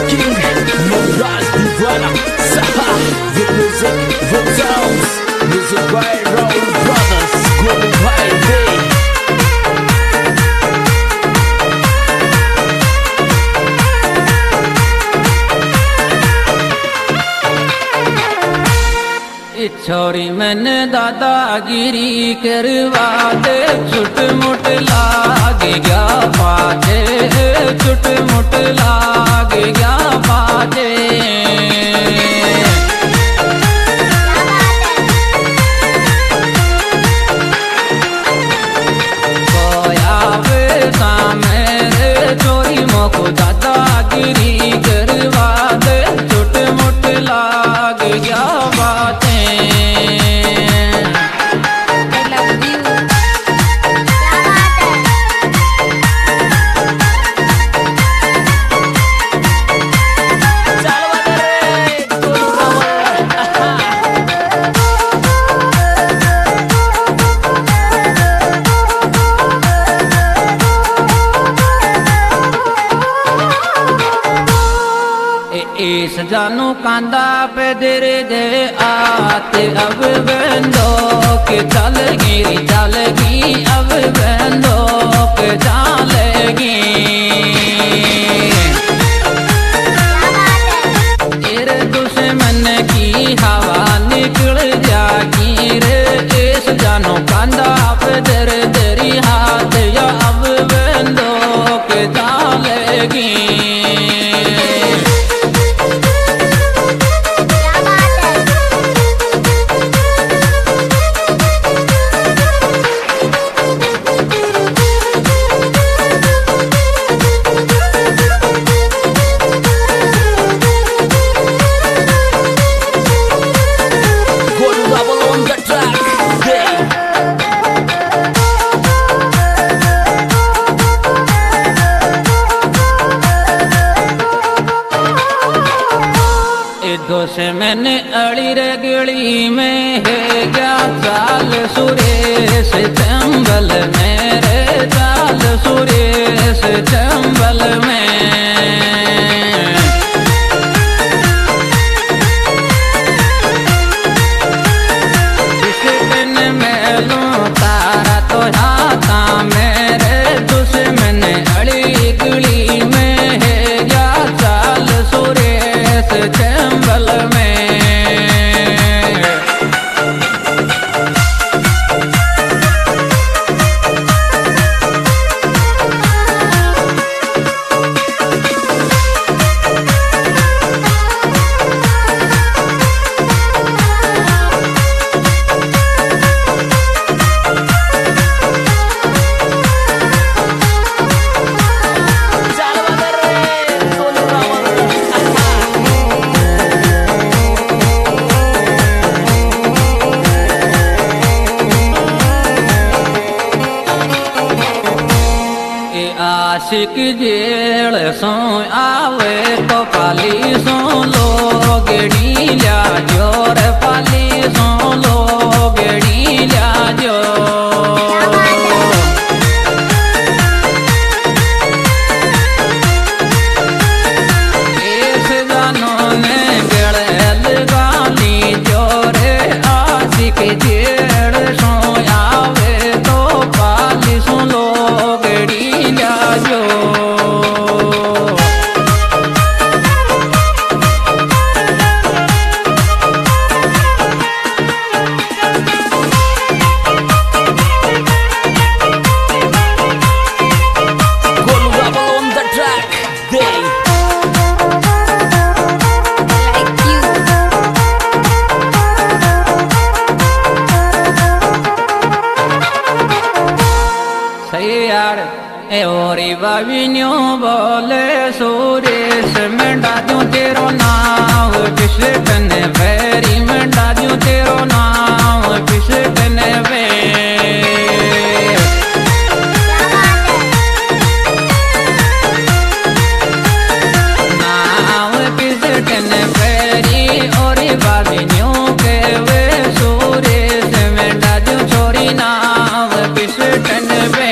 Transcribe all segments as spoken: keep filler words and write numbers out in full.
King, Moral, Divana, Saha, the music, the sounds, music by Raul Brothers, Global Friday. छोरी मैंने दादागिरी करवा दे, छुट मुट लाग गया बाजे, छुट मुट लाग गया बाजे। कोया बेसा मेरे छोरी मोको दादागिरी करवा दे, छुट मुट लाग गया बाजे। इस जानू कांदा पे दे दे आते, अब बंदो के चलेगी चलेगी, अब बंदो के चलेगी। तेरे दुश्मन की हवा निकल जागी रे, इस जानू कांदा पे दे दे हाथ, या अब बंदो के चलेगी। दोष मैंने अड़ी रे गली में है क्या चाल सुरेश चंबल मेरे, चाल सुरेश चंबल में। इस दिन में लूं तारा तो हाथा मेरे, दुश्मन अड़ी गली में है क्या चाल सुरेश चंबल में। आशिक जेल सो आवे तो पाली सो लोगड़ी ल्या जोर, पाली सो लोगड़ी ल्या जो। इस गानों ने गड़ल गाली जोरे, आशिक जेल सो आवे तो पाली सो लोगड़ी ल्या जो। ओरी बाविन्यो बोले सुरेश मंडा दूं तेरो नाम, किशन वैरी मंडा दूं तेरो नाम, किशन वे। नाम किशन वैरी ओरी बाविन्यो के वे, सुरेश मंडा दूं छोरी नाम किशन वे।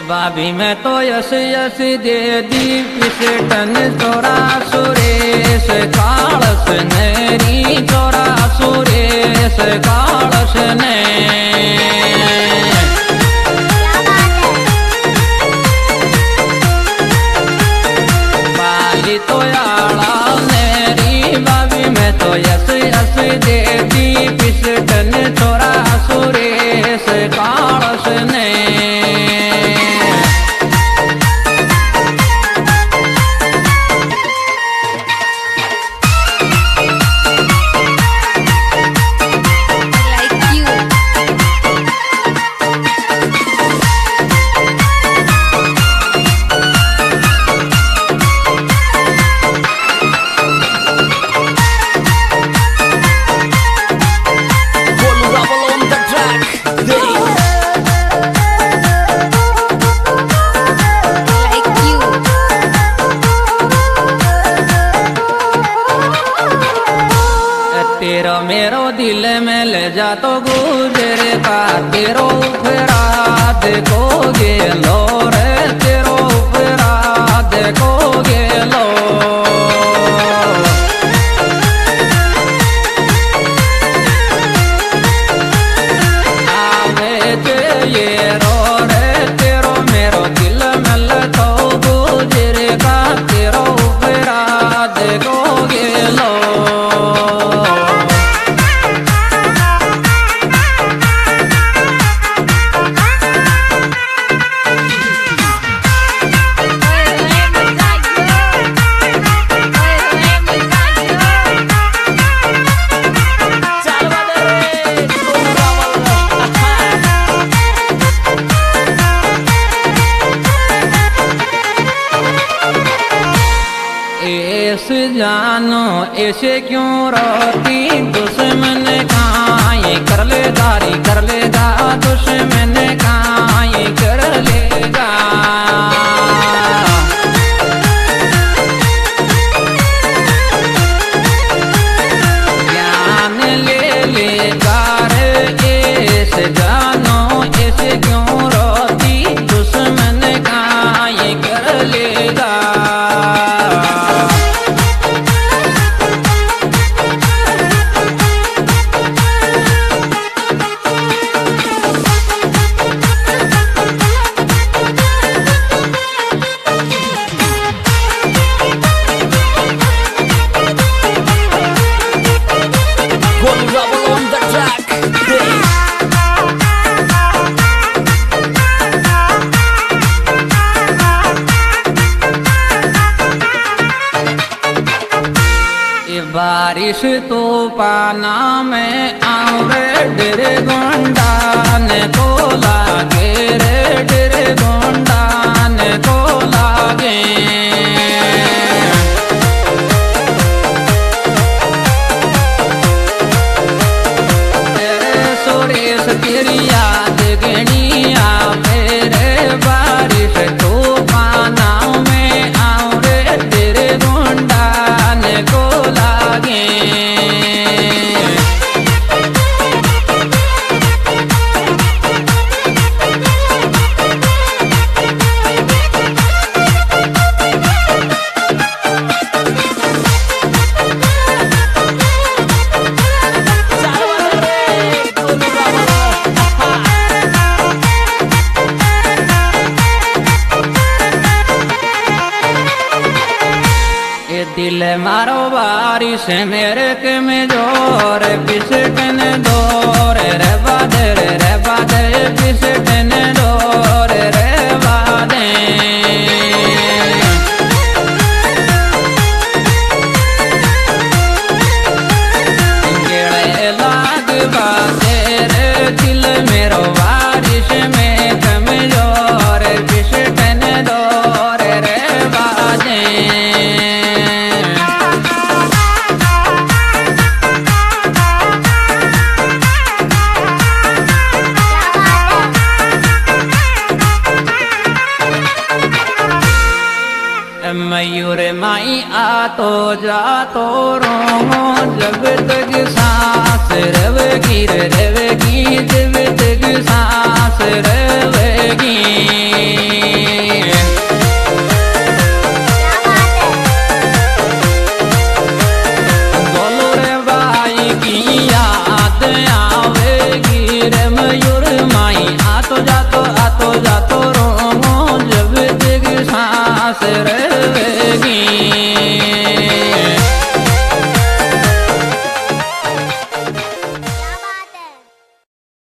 भाभी मैं तो यस यस दे दी पिसटन चोरा सुरेश कालस नेरी चोरा सुरेश कालस ने बाली तो आला नेरी भाभी मैं तो यस यस दे दी पिसटन चोरा सुरेश कालस ने तेरो मेरो दिल में ले जा तो गुजरे का तेरो उपरा देखो गेलो रे तेरो उपरा देखो गेलो आवे जे ये रो रे तेरो मेरो दिल में ले तो गुजरे का तेरो उपरा देखो गेलो जानो ऐसे क्यों रोती दुश्मन काये कर ले दारी कर लेगा दुश्मन काये कर लेगा ज्ञान ले लेगा रे ऐसे जानो ऐसे क्यों रोती दुश्मन काये कर लेगा बारिश तूफाना में आऊं रे डेरे गोंडा ने को लागे रे डेरे गोंडा ने को लागे तेरे सुरेश तेरी याद गणी आवे रे बारिश तूफाना में आऊं रे डेरे गोंडा ने को लागे दिल मारो बारिश मेरे के में जोर पिसटन दौर रे बादे रे बादे पिसटन दौर रे बादे गेड़े लाग बादे रे दिल मेरो बारिश में कम जोर पिसटन दौर रे बादे मयूर माई आ तो जा तो रो